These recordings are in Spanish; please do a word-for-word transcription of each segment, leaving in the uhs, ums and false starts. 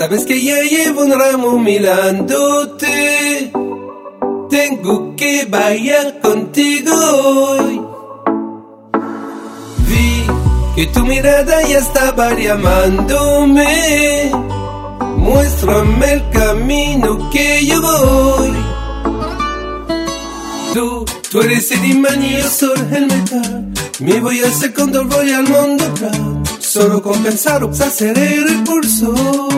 Sabes que ya llevo un ramo mirándote. Tengo que bailar contigo hoy. Vi que tu mirada ya estaba llamándome. Muéstrame el camino que yo voy. Tú, tú eres el imán y yo soy el metal. Me voy a hacer cuando voy al mundo claro. Solo con pensar acelero el pulso.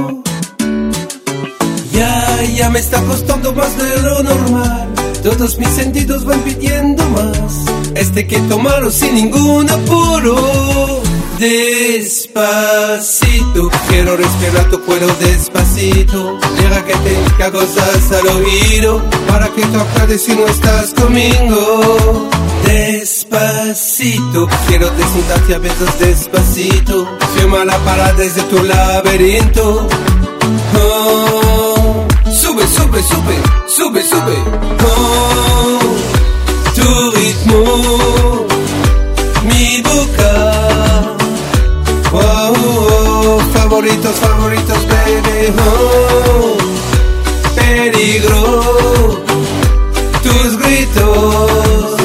Ya, ya me está costando más de lo normal. Todos mis sentidos van pidiendo más. Este que tomarlo sin ningún apuro. Despacito, quiero respirar tu cuero despacito. Deja que te diga cosas al oído, para que tú acuerdes si no estás conmigo. Despacito, quiero desnudarte a besos despacito. Firma la parada desde tu laberinto. Oh, sube, sube, sube, sube, sube. Oh, tu ritmo, mi boca. Oh, oh, favoritos, favoritos, baby. Oh, peligro, tus gritos,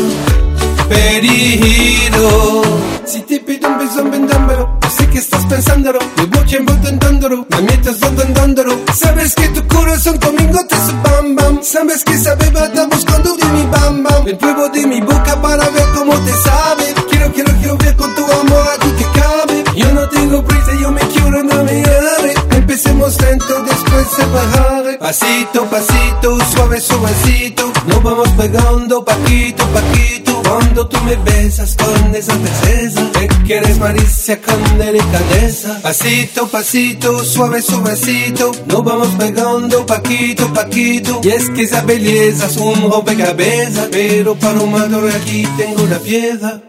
peligro. Si te pido un beso, ven dámelo. Yo sé que estás pensándolo. Mi voce envolviéndolo, me mientras dándolo. Sabes que tu corazón conmigo te hace bam bam. Sabes que esa beba está buscando de mi bam bam. El fuego de mi boca para ver cómo te sabe. Quiero, quiero, quiero ver con tu amor a ti que cabe. Yo no tengo prisa, yo me quiero enamorar. Empecemos lento, después se bajaré. Pasito, pasito, suave, suavecito. Nos vamos pegando paquito, paquito. Cuando tú me besas con esa tristeza, te quieres malicia con delicadeza. Pasito, pasito, suave, suavecito. Nos vamos pegando paquito, paquito. Y es que esa belleza es un rompecabezas, pero para un maduro aquí tengo la piedra.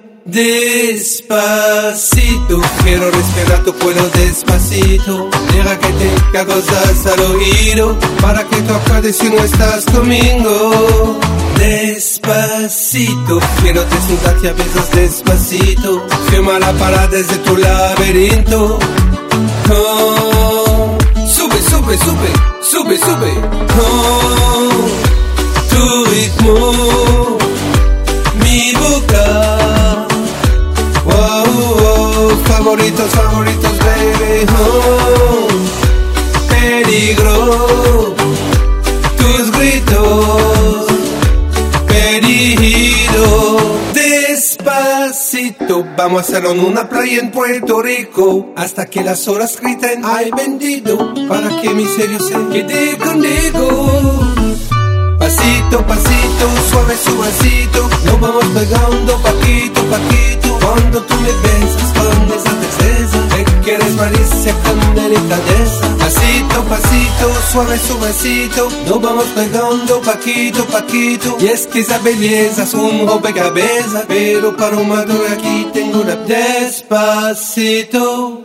Despacito, quiero respirar tu cuero despacito. Deja que te diga cosas al oído, para que tú acuerdes si no estás conmigo. Despacito, quiero desnudarte a besos despacito. Firma la parada desde tu laberinto. Oh, sube, sube, sube, sube, sube. Oh, tu ritmo, mi boca. Oh, oh, favoritos, favoritos, baby. Oh, peligro, tus gritos, peligro. Despacito, vamos a hacerlo en una playa en Puerto Rico, hasta que las olas griten ay bendito, para que mi serio se quede conmigo. Pasito, pasito, suave, suavecito. Nos vamos pegando paquito, paquito. Cuando tú me besas con esa tristeza, te quieres malicia con delicadeza. Pasito, pasito, suave, suavecito. Nos vamos pegando paquito, paquito. Y es que esa belleza es un rompecabezas, pero para un maduro aquí tengo la despacito.